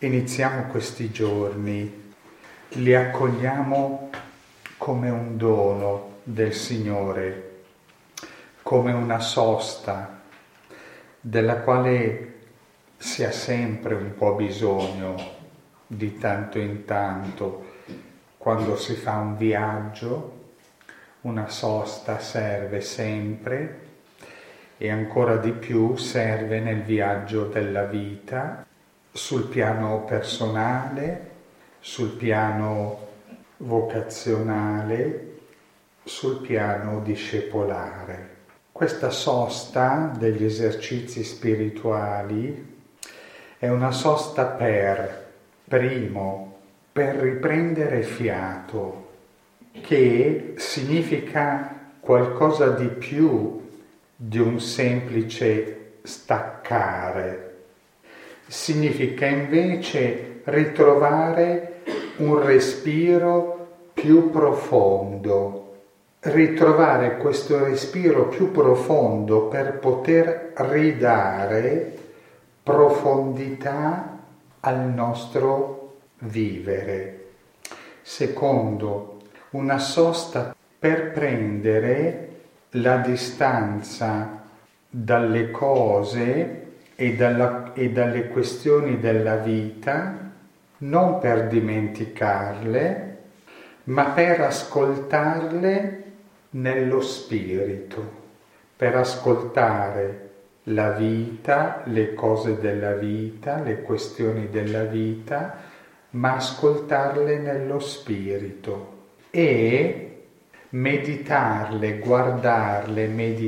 iniziamo questi giorni, li accogliamo come un dono del Signore, come una sosta della quale si ha sempre un po' bisogno di tanto in tanto. Quando si fa un viaggio, una sosta serve sempre e ancora di più serve nel viaggio della vita, sul piano personale, sul piano vocazionale, sul piano discepolare. Questa sosta degli esercizi spirituali è una sosta primo, per riprendere fiato, che significa qualcosa di più di un semplice staccare. Significa invece ritrovare un respiro più profondo, ritrovare questo respiro più profondo per poter ridare profondità al nostro vivere. Secondo, una sosta per prendere la distanza dalle cose e dalle questioni della vita, non per dimenticarle, ma per ascoltarle nello spirito, per ascoltare la vita, le cose della vita, le questioni della vita, ma ascoltarle nello spirito e meditarle, guardarle,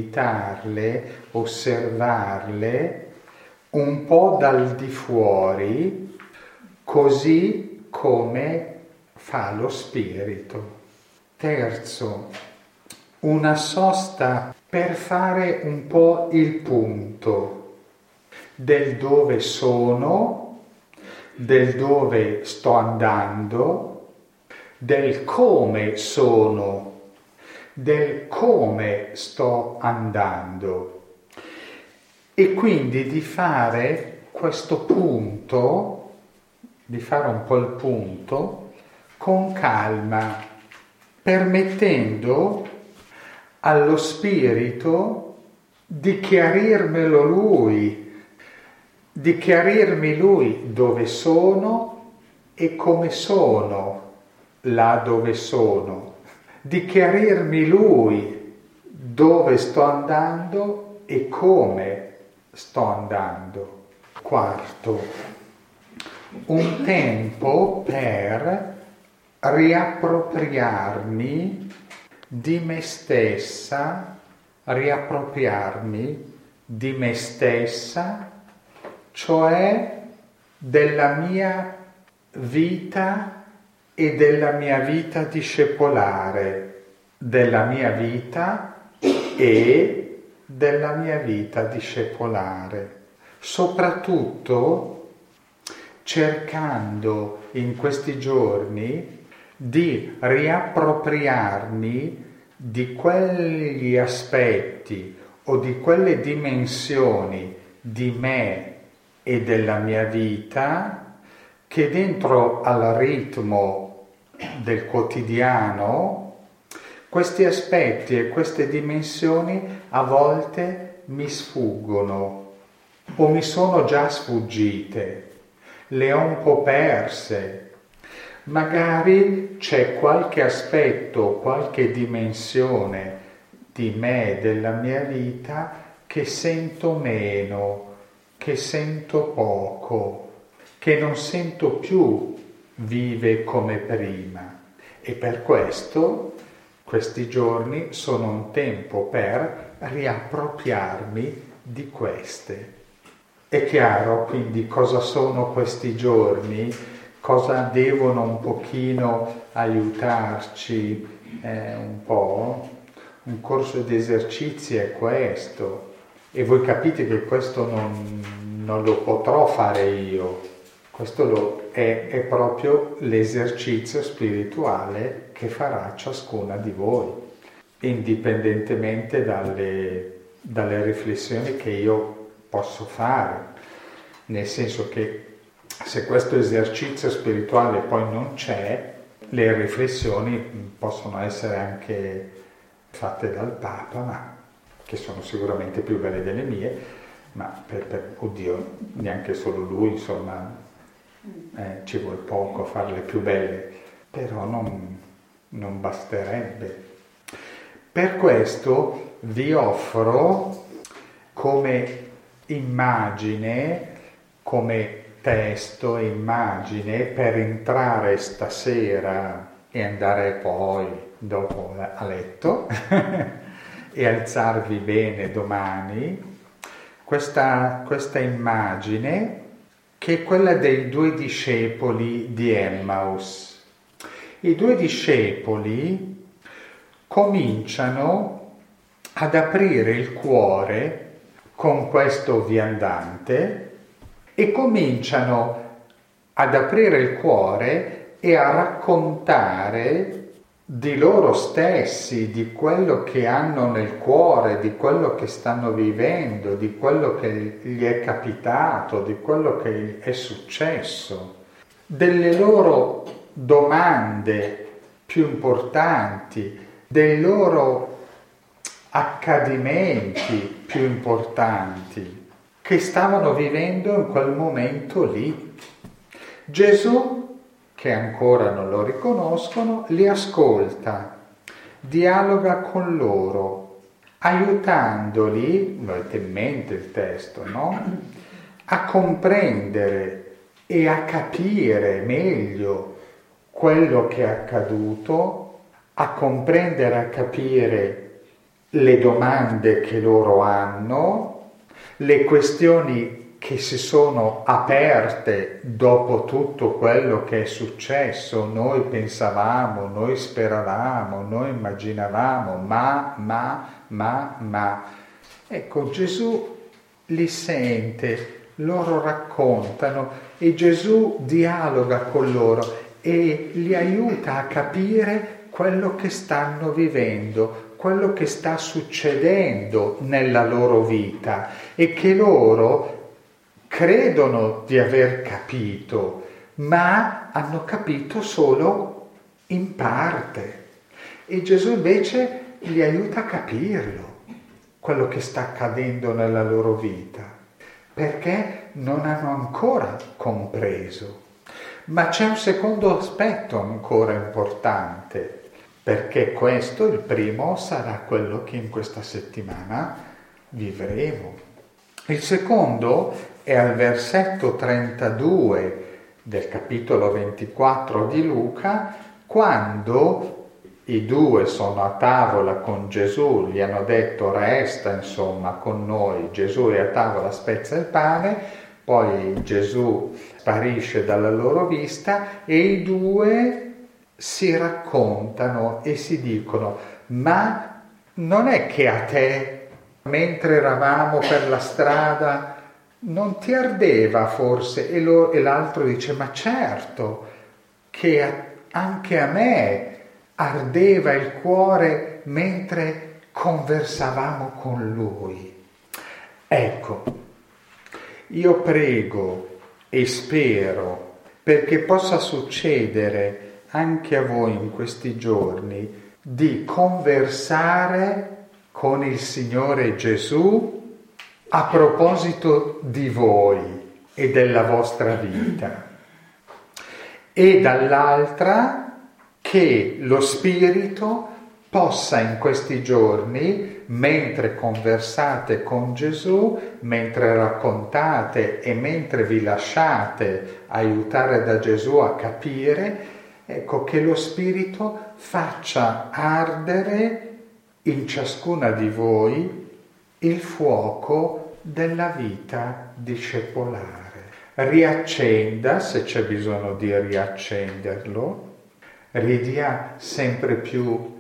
osservarle un po' dal di fuori, così come fa lo spirito. Terzo, una sosta per fare un po' il punto del dove sono, del dove sto andando, del come sono, del come sto andando. E quindi di fare questo punto, di fare un po' il punto con calma, permettendo allo spirito di chiarirmelo lui, di chiarirmi lui dove sono e come sono là dove sono, di chiarirmi lui dove sto andando e come sto andando. Quarto, un tempo per riappropriarmi di me stessa, cioè della mia vita e della mia vita discepolare, della mia vita e della mia vita discepolare, soprattutto cercando in questi giorni di riappropriarmi di quegli aspetti o di quelle dimensioni di me e della mia vita che dentro al ritmo del quotidiano questi aspetti e queste dimensioni a volte mi sfuggono o mi sono già sfuggite, le ho un po' perse. Magari c'è qualche aspetto, qualche dimensione di me, della mia vita, che sento meno, che sento poco, che non sento più vive come prima. E per questo questi giorni sono un tempo per riappropriarmi di queste. È chiaro quindi cosa sono questi giorni, cosa devono un pochino aiutarci un po'. Un corso di esercizi è questo, e voi capite che questo non lo potrò fare io, questo è proprio l'esercizio spirituale che farà ciascuna di voi, indipendentemente dalle riflessioni che io posso fare, nel senso che se questo esercizio spirituale poi non c'è, le riflessioni possono essere anche fatte dal Papa, ma che sono sicuramente più belle delle mie, ma oddio, neanche solo lui, insomma, ci vuole poco a farle più belle, però non basterebbe. Per questo vi offro come immagine, come testo e immagine per entrare stasera e andare poi dopo a letto e alzarvi bene domani, questa immagine che è quella dei 2 discepoli di Emmaus. I 2 discepoli cominciano ad aprire il cuore con questo viandante e cominciano ad aprire il cuore e a raccontare di loro stessi, di quello che hanno nel cuore, di quello che stanno vivendo, di quello che gli è capitato, di quello che è successo, delle loro domande più importanti, dei loro accadimenti più importanti che stavano vivendo in quel momento lì. Gesù, che ancora non lo riconoscono, li ascolta, dialoga con loro, aiutandoli, lo avete in mente il testo, no? A comprendere e a capire meglio quello che è accaduto, a comprendere e a capire le domande che loro hanno, le questioni che si sono aperte dopo tutto quello che è successo. Noi pensavamo, noi speravamo, noi immaginavamo, ma. Ecco, Gesù li sente, loro raccontano e Gesù dialoga con loro e li aiuta a capire quello che stanno vivendo, quello che sta succedendo nella loro vita e che loro credono di aver capito, ma hanno capito solo in parte. E Gesù invece li aiuta a capirlo, quello che sta accadendo nella loro vita, perché non hanno ancora compreso. Ma c'è un secondo aspetto ancora importante, perché questo, il primo, sarà quello che in questa settimana vivremo. Il secondo è al versetto 32 del capitolo 24 di Luca, quando i 2 sono a tavola con Gesù, gli hanno detto resta insomma con noi, Gesù è a tavola, spezza il pane, poi Gesù sparisce dalla loro vista e i 2 si raccontano e si dicono: ma non è che a te, mentre eravamo per la strada, non ti ardeva forse? E l'altro dice: ma certo che anche a me ardeva il cuore mentre conversavamo con lui. Ecco, io prego e spero perché possa succedere anche a voi in questi giorni di conversare con il Signore Gesù a proposito di voi e della vostra vita, e dall'altra che lo Spirito possa in questi giorni, mentre conversate con Gesù, mentre raccontate e mentre vi lasciate aiutare da Gesù a capire, ecco, che lo Spirito faccia ardere in ciascuna di voi il fuoco della vita discepolare. Riaccenda, se c'è bisogno di riaccenderlo, ridia sempre più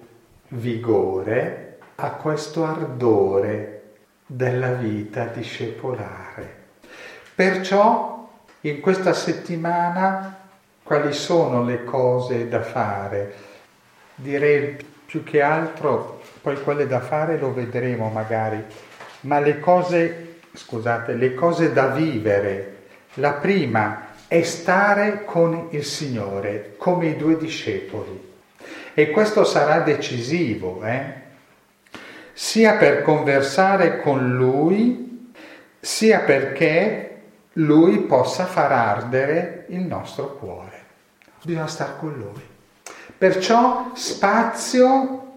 vigore a questo ardore della vita discepolare. Perciò in questa settimana quali sono le cose da fare? Direi più che altro, poi quelle da fare lo vedremo magari, ma le cose da vivere. La prima è stare con il Signore, come i 2 discepoli. E questo sarà decisivo, sia per conversare con Lui, sia perché Lui possa far ardere il nostro cuore. Bisogna stare con Lui. Perciò spazio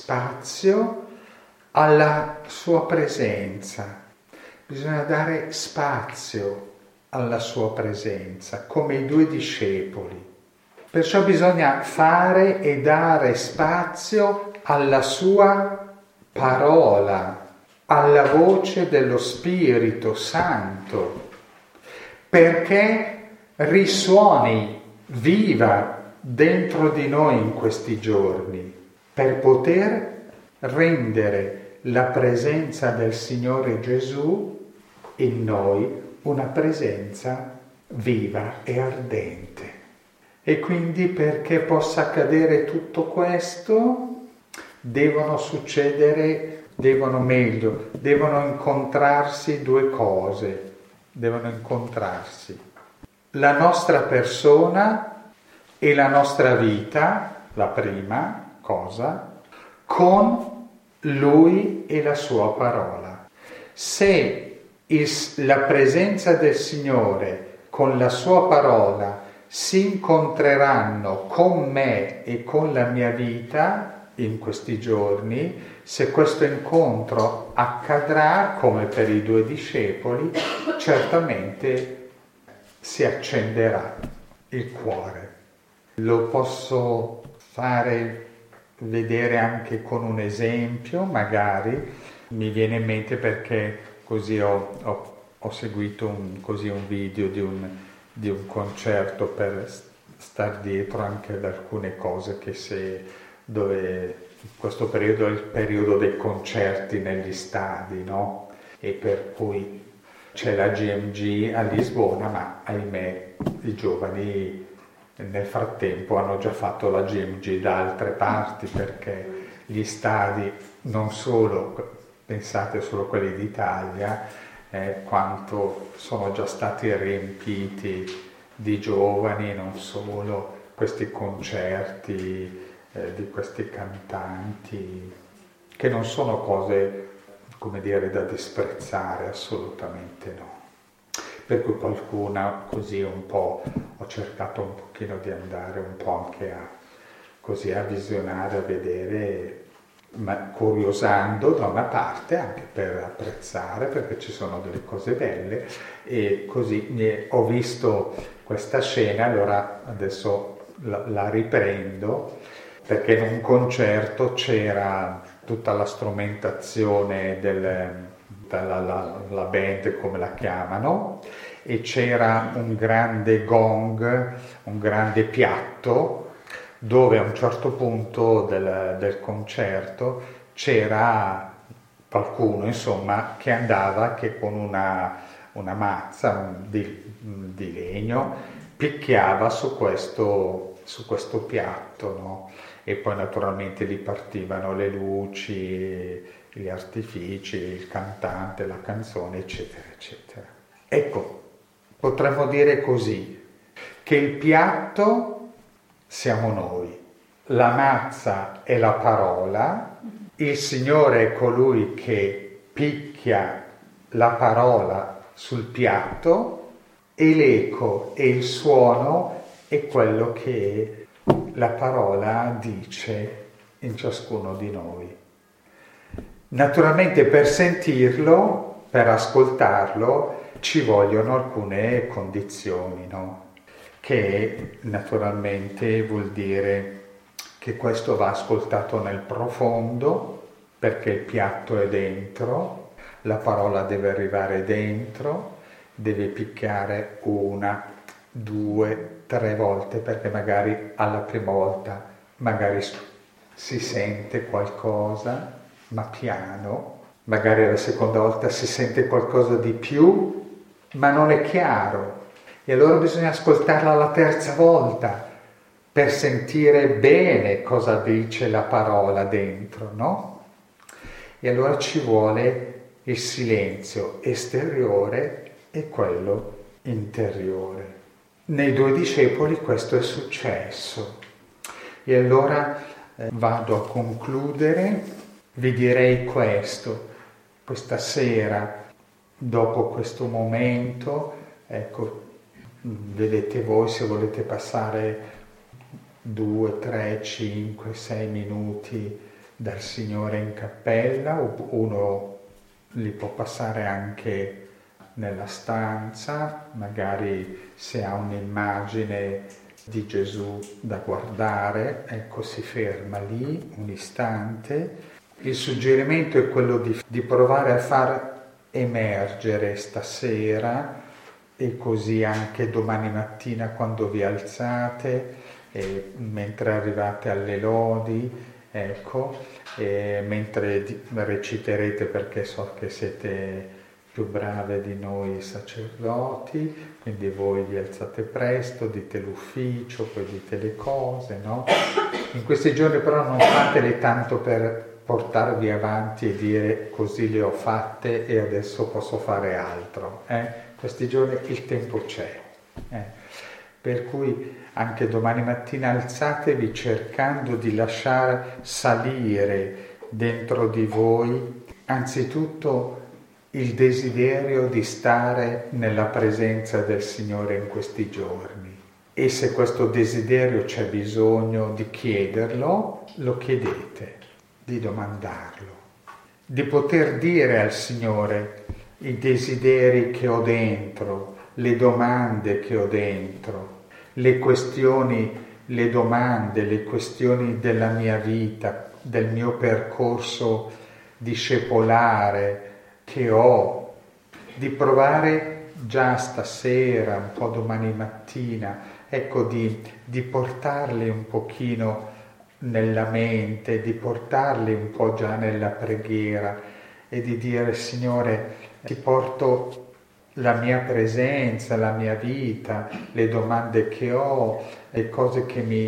alla sua presenza. Bisogna dare spazio alla sua presenza, come i 2 discepoli. Perciò bisogna fare e dare spazio alla sua parola, alla voce dello Spirito Santo, perché risuoni viva dentro di noi in questi giorni, per poter rendere la presenza del Signore Gesù in noi una presenza viva e ardente. E quindi, perché possa accadere tutto questo, devono incontrarsi 2 cose. Devono incontrarsi la nostra persona e la nostra vita, la prima cosa, con Lui e la sua parola. Se la presenza del Signore con la sua parola si incontreranno con me e con la mia vita in questi giorni, se questo incontro accadrà come per i 2 discepoli, certamente si accenderà il cuore. Lo posso fare vedere anche con un esempio, magari mi viene in mente, perché così ho seguito un video di un concerto per star dietro anche ad alcune cose dove in questo periodo è il periodo dei concerti negli stadi, no? E per cui c'è la GMG a Lisbona, ma ahimè i giovani nel frattempo hanno già fatto la GMG da altre parti, perché gli stadi, non solo, pensate solo quelli d'Italia, quanto sono già stati riempiti di giovani, non solo, questi concerti di questi cantanti, che non sono cose, come dire, da disprezzare, assolutamente no. Per cui qualcuna così un po', ho cercato un pochino di andare un po' anche a visionare, a vedere, ma curiosando da una parte anche per apprezzare, perché ci sono delle cose belle, e così ho visto questa scena, allora adesso la riprendo, perché in un concerto c'era tutta la strumentazione la band, come la chiamano, e c'era un grande gong, un grande piatto, dove a un certo punto del concerto c'era qualcuno, insomma, che andava che con una mazza di legno picchiava su questo piatto, no? E poi naturalmente lì partivano le luci, gli artifici, il cantante, la canzone, eccetera, eccetera. Ecco, potremmo dire così, che il piatto siamo noi, la mazza è la parola, il Signore è colui che picchia la parola sul piatto, e l'eco e il suono è quello che la parola dice in ciascuno di noi. Naturalmente per sentirlo, per ascoltarlo, ci vogliono alcune condizioni, no? Che naturalmente vuol dire che questo va ascoltato nel profondo, perché il piatto è dentro, la parola deve arrivare dentro, deve picchiare 1, 2, 3 volte, perché magari alla prima volta magari si sente qualcosa, ma piano, magari alla seconda volta si sente qualcosa di più, ma non è chiaro. E allora bisogna ascoltarla la terza volta per sentire bene cosa dice la parola dentro, no? E allora ci vuole il silenzio esteriore e quello interiore. nei 2 discepoli questo è successo. E allora vado a concludere, vi direi questo, questa sera, dopo questo momento, ecco, vedete voi se volete passare 2, 3, 5, 6 minuti dal Signore in cappella, o uno li può passare anche nella stanza, magari se ha un'immagine di Gesù da guardare, ecco, si ferma lì un istante. Il suggerimento è quello di provare a far emergere stasera, e così anche domani mattina quando vi alzate, mentre arrivate alle lodi, ecco, mentre reciterete, perché so che siete più brave di noi sacerdoti, quindi voi vi alzate presto, dite l'ufficio, poi dite le cose, no? In questi giorni però non fatele tanto per portarvi avanti e dire così le ho fatte e adesso posso fare altro. Questi giorni il tempo c'è. Per cui anche domani mattina alzatevi cercando di lasciare salire dentro di voi anzitutto il desiderio di stare nella presenza del Signore in questi giorni. E se questo desiderio c'è bisogno di chiederlo, lo chiedete, di domandarlo, di poter dire al Signore i desideri che ho dentro, le domande che ho dentro, le questioni, le domande, le questioni della mia vita, del mio percorso discepolare che ho, di provare già stasera, un po' domani mattina, ecco, di portarli un pochino nella mente, di portarli un po' già nella preghiera e di dire: Signore, ti porto la mia presenza, la mia vita, le domande che ho, le cose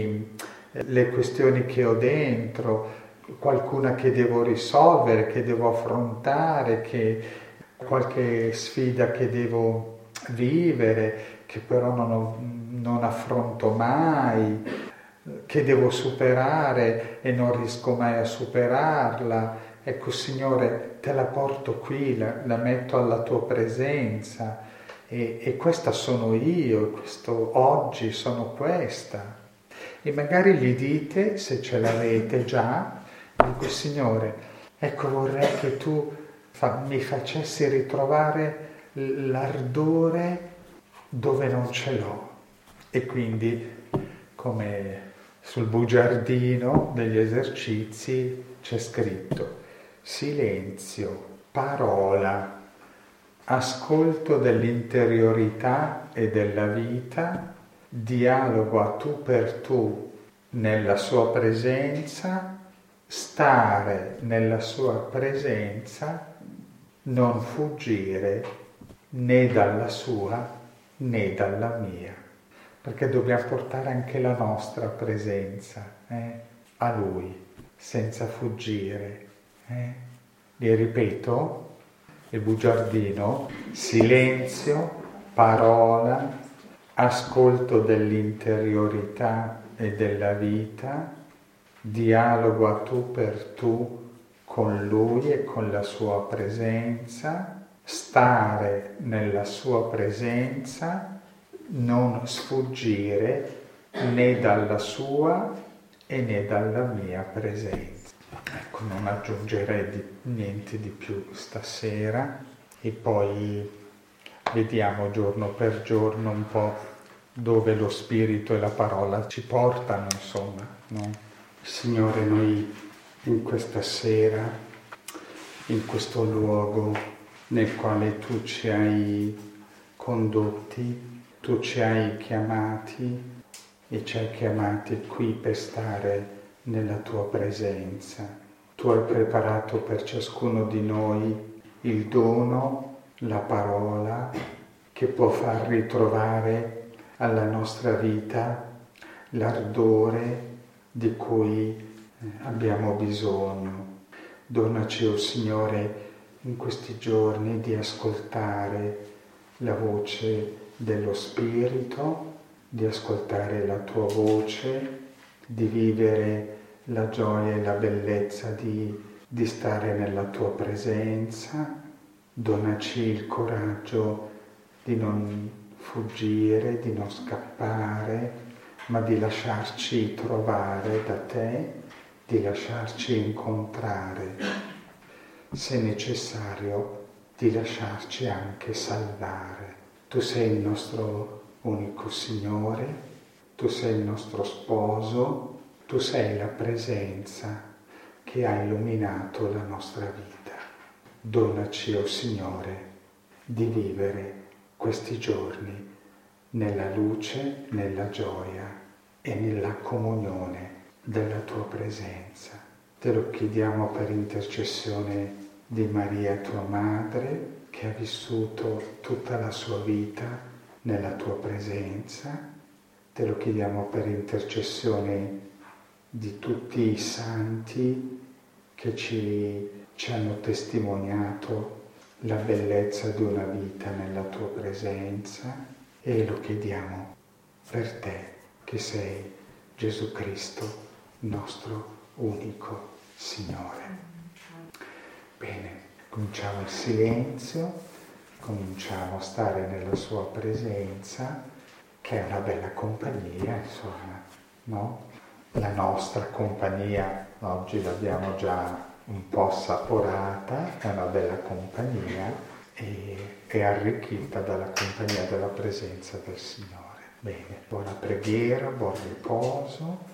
le questioni che ho dentro, qualcuna che devo risolvere, che devo affrontare, qualche sfida che devo vivere, che però non affronto mai, che devo superare e non riesco mai a superarla. Ecco, Signore, te la porto qui, la metto alla tua presenza e questa sono io, questo oggi sono questa. E magari gli dite, se ce l'avete già, dico: Signore, ecco, vorrei che tu mi facessi ritrovare l'ardore dove non ce l'ho. E quindi, come sul bugiardino degli esercizi c'è scritto: silenzio, parola, ascolto dell'interiorità e della vita, dialogo a tu per tu nella sua presenza, stare nella sua presenza, non fuggire né dalla sua né dalla mia, perché dobbiamo portare anche la nostra presenza a Lui, senza fuggire. Li ripeto, il bugiardino: silenzio, parola, ascolto dell'interiorità e della vita, dialogo a tu per tu con Lui e con la sua presenza, stare nella sua presenza, non sfuggire né dalla sua e né dalla mia presenza. Ecco, non aggiungerei niente di più stasera, e poi vediamo giorno per giorno un po' dove lo Spirito e la parola ci portano, insomma, no? Signore, noi in questa sera, in questo luogo nel quale tu ci hai condotti, tu ci hai chiamati e ci hai chiamati qui per stare nella tua presenza. Tu hai preparato per ciascuno di noi il dono, la parola, che può far ritrovare alla nostra vita l'ardore di cui abbiamo bisogno. Donaci, o Signore, in questi giorni di ascoltare la voce dello Spirito, di ascoltare la tua voce, di vivere la gioia e la bellezza di stare nella tua presenza. Donaci il coraggio di non fuggire, di non scappare, ma di lasciarci trovare da te, di lasciarci incontrare, se necessario di lasciarci anche salvare. Tu sei il nostro unico Signore, tu sei il nostro sposo, tu sei la presenza che ha illuminato la nostra vita. Donaci, o Signore, di vivere questi giorni nella luce, nella gioia e nella comunione della tua presenza. Te lo chiediamo per intercessione di Maria, tua madre, che ha vissuto tutta la sua vita nella tua presenza. Te lo chiediamo per intercessione di tutti i santi che ci hanno testimoniato la bellezza di una vita nella tua presenza, e lo chiediamo per te che sei Gesù Cristo, nostro unico Signore. Bene, cominciamo il silenzio, cominciamo a stare nella sua presenza, che è una bella compagnia, insomma, no? La nostra compagnia oggi l'abbiamo già un po' assaporata, è una bella compagnia e è arricchita dalla compagnia della presenza del Signore. Bene, buona preghiera, buon riposo.